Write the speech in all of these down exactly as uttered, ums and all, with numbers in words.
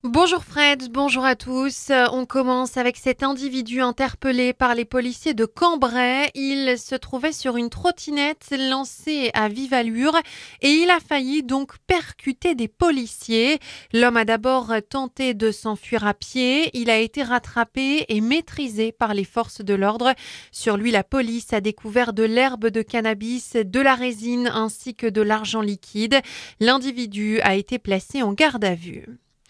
Bonjour Fred, bonjour à tous. Euh, On commence avec cet individu interpellé par les policiers de Cambrai. Il se trouvait sur une trottinette lancée à vive allure et il a failli donc percuter des policiers. L'homme a d'abord tenté de s'enfuir à pied. Il a été rattrapé et maîtrisé par les forces de l'ordre. Sur lui, la police a découvert de l'herbe de cannabis, de la résine ainsi que de l'argent liquide. L'individu a été placé en garde à vue.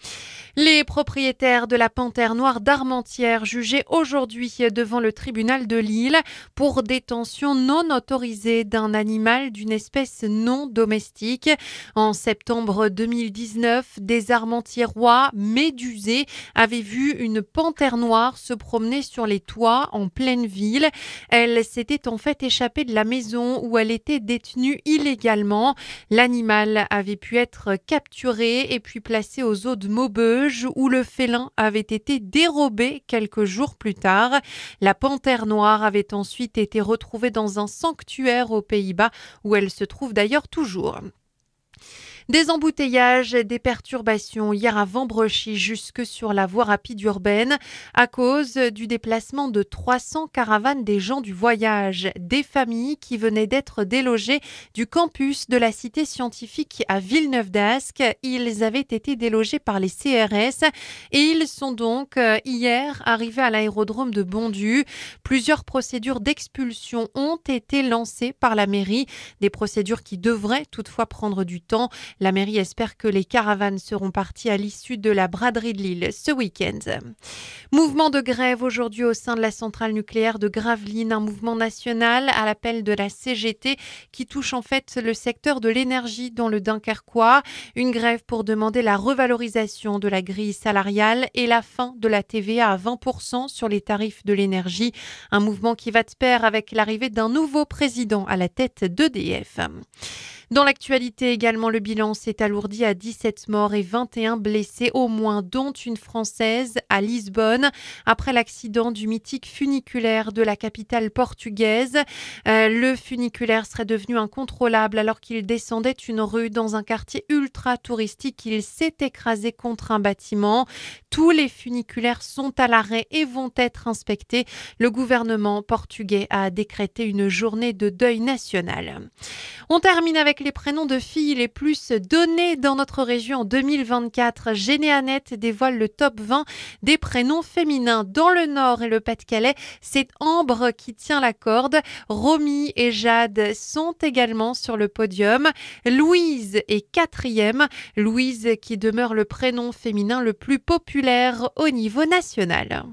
Les propriétaires de la panthère noire d'Armentières jugés aujourd'hui devant le tribunal de Lille pour détention non autorisée d'un animal d'une espèce non domestique. En septembre deux mille dix-neuf, des Armentiérois médusés avaient vu une panthère noire se promener sur les toits en pleine ville. Elle s'était en fait échappée de la maison où elle était détenue illégalement. L'animal avait pu être capturé et puis placé aux eaux de Maubeuge où le félin avait été dérobé quelques jours plus tard. La panthère noire avait ensuite été retrouvée dans un sanctuaire aux Pays-Bas où elle se trouve d'ailleurs toujours. Des embouteillages, des perturbations hier à Vambrechy jusque sur la voie rapide urbaine à cause du déplacement de trois cents caravanes des gens du voyage, des familles qui venaient d'être délogées du campus de la cité scientifique à Villeneuve-d'Ascq. Ils avaient été délogés par les C R S et ils sont donc euh, hier arrivés à l'aérodrome de Bondy. Plusieurs procédures d'expulsion ont été lancées par la mairie, des procédures qui devraient toutefois prendre du temps. La mairie espère que les caravanes seront parties à l'issue de la braderie de Lille ce week-end. Mouvement de grève aujourd'hui au sein de la centrale nucléaire de Gravelines, un mouvement national à l'appel de la C G T qui touche en fait le secteur de l'énergie dans le Dunkerquois. Une grève pour demander la revalorisation de la grille salariale et la fin de la T V A à vingt pour cent sur les tarifs de l'énergie. Un mouvement qui va de pair avec l'arrivée d'un nouveau président à la tête d'E D F. Dans l'actualité également, le bilan s'est alourdi à dix-sept morts et vingt et un blessés au moins, dont une Française à Lisbonne, après l'accident du mythique funiculaire de la capitale portugaise. Euh, le funiculaire serait devenu incontrôlable alors qu'il descendait une rue dans un quartier ultra touristique. Il s'est écrasé contre un bâtiment. Tous les funiculaires sont à l'arrêt et vont être inspectés. Le gouvernement portugais a décrété une journée de deuil national. On termine avec les prénoms de filles les plus donnés dans notre région en deux mille vingt-quatre. Généanet dévoile le top vingt des prénoms féminins. Dans le Nord et le Pas-de-Calais, c'est Ambre qui tient la corde. Romy et Jade sont également sur le podium. Louise est quatrième. Louise qui demeure le prénom féminin le plus populaire au niveau national.